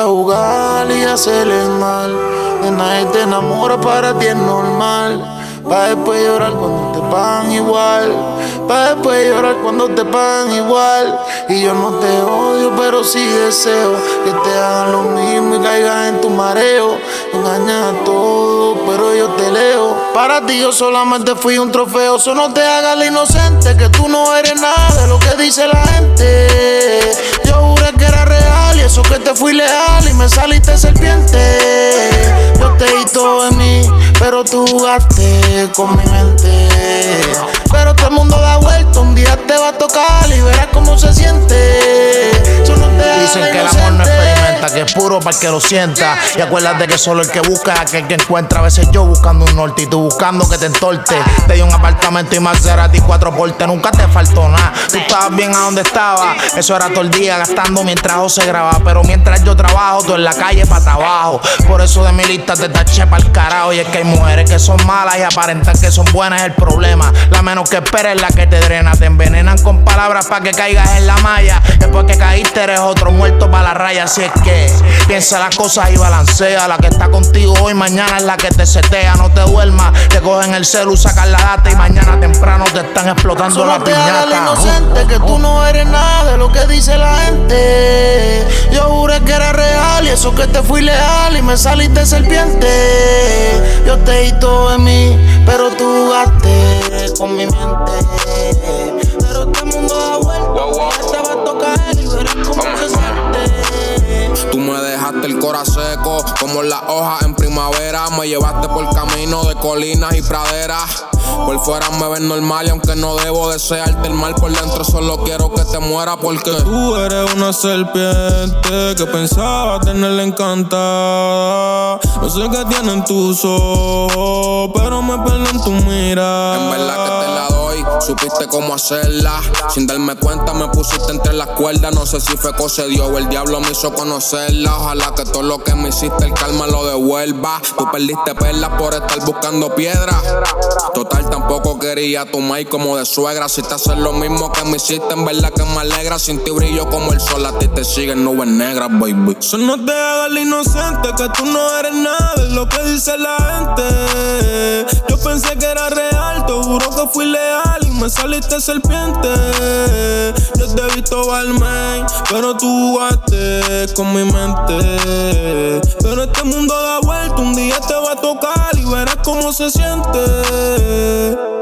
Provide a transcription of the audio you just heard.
jugar y hacer el mal. De nadie te enamora, para ti es normal. Pa' después llorar cuando te pagan igual. Pa' después llorar cuando te pagan igual. Y yo no te odio, pero sí deseo que te hagan lo mismo y caigas en tu mareo. Engañas a todos, pero yo te leo. Para ti yo solamente fui un trofeo. So no te hagas la inocente, que tú no eres nada de lo que dice la gente. Yo juré que era real y eso que te fui leal y me saliste serpiente. Yo te di todo en mí, pero tú jugaste con mi mente. Pero todo el mundo da vuelta, un día te va a tocar y verás cómo se siente. Dicen que el amor no experimenta, que es puro para el que lo sienta. Y acuérdate que solo el que busca es aquel que encuentra. A veces yo buscando un norte y tú buscando que te entorte. Te di un apartamento y Maserati 4 portes, nunca te faltó nada. Tú estabas bien a donde estabas, eso era todo el día gastando mientras José grababa. Pero mientras yo trabajo, tú en la calle para trabajo. Por eso de mi lista te taché pa'l carajo. Y es que hay mujeres que son malas y aparentan que son buenas es el problema. La menos que esperes es la que te drena. Te envenenan con palabras para que caigas en la malla. Después que caíste eres otro muerto para la raya. Así es que piensa las cosas y balancea. La que está contigo hoy, mañana es la que te setea. No te duermas, te cogen el celu, sacan la data y mañana temprano te están explotando la piñata. No te hagas la inocente, que tú no eres nada de lo que dice la gente. Yo juré que era real y eso que te fui leal y me saliste serpiente. Yo te di todo en mí, pero tú jugaste con mi mente. Pero este mundo da vuelta, ya te va a tocar y verás cómo se siente. Tú me dejaste el corazón seco, como las hojas en primavera. Me llevaste por camino de colinas y praderas. Por fuera me ves normal y aunque no debo desearte el mal, por dentro solo quiero que te muera porque tú eres una serpiente que pensaba tenerla encantada. No sé qué tienen tus ojos, pero me perdí en tu mirada. En verdad que te la doy, supiste cómo hacerla. Sin darme cuenta me pusiste entre las cuerdas. No sé si fue cosa de Dios o el diablo me hizo conocerla. Ojalá que todo lo que me hiciste el karma lo devuelva. Tú perdiste perlas por estar buscando piedras. Total, tampoco quería tu maíz como de suegra. Si te haces lo mismo que me hiciste, en verdad que me alegra. Sin ti brillo como el sol, a ti te siguen nubes negras, baby. So no te hagas la inocente, que tú no eres nada de lo que dice la gente. Yo pensé que era real, te juro que fui leal y me saliste serpiente. Yo te he visto Balmain, pero tú jugaste con mi mente. Pero este mundo da vuelta, un día te va a tocar y verás cómo se siente.